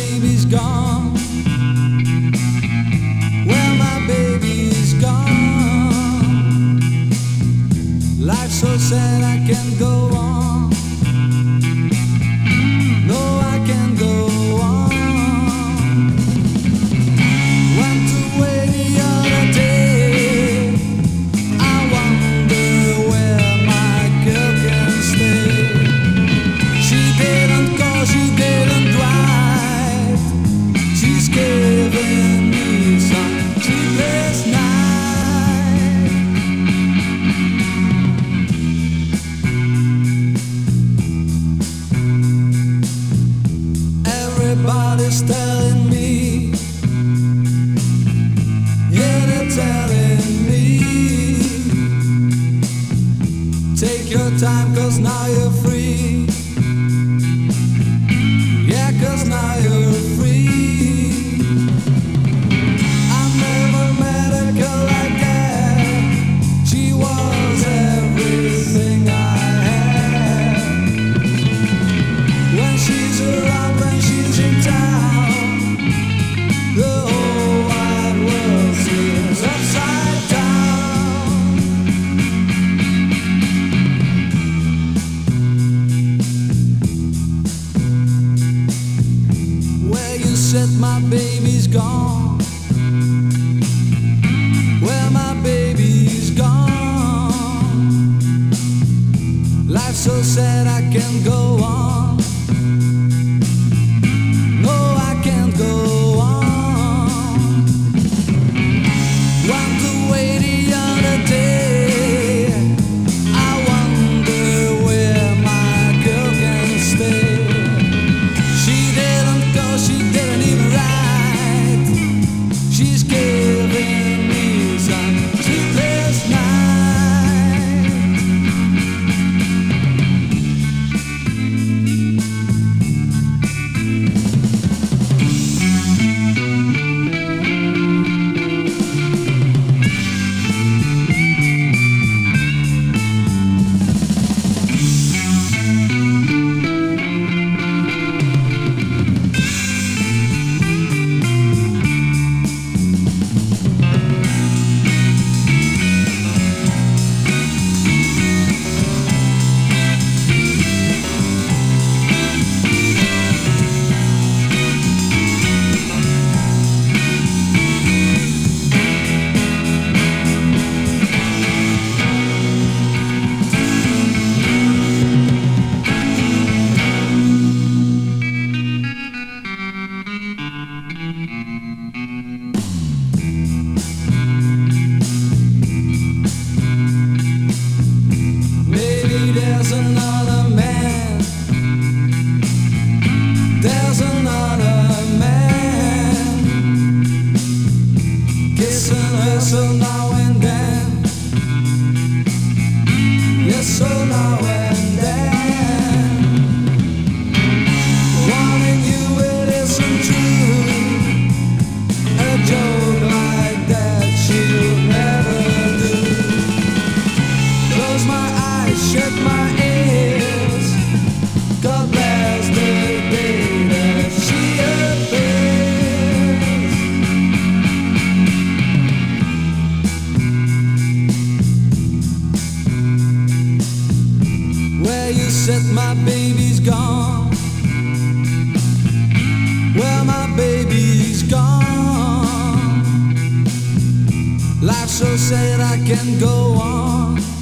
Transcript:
baby's gone. Well, my baby's gone. Life's so sad I can't go on. No, I can't go on. Went away the other day. I wonder where my girl can stay. She didn't call, she didn't write. She's giving me some sleepless night. Everybody's telling me, yeah, they're telling me, take your time 'cause now you're free. Yeah, 'cause now you're free. I never met a girl like that. She was everything I had. When she's around, when she's in town, the whole wide world seems upside down. Where you said my baby's gone. Well, my baby's gone. Life's so sad I can't go on. No, I can't go on. Went away the other day. I wonder where my girl can stay. She didn't go, she didn't even write. She's giving me some sleepless night. Maybe there's another man. There's another man kissing her so now and then. Yes, so now and then. Warning you, it isn't true. A joke like that she'll never do. Close my eyes, shut my ears. God bless the day that she appears. Where you said my baby's gone. Well, my baby's gone. Life's so sad I can't go on.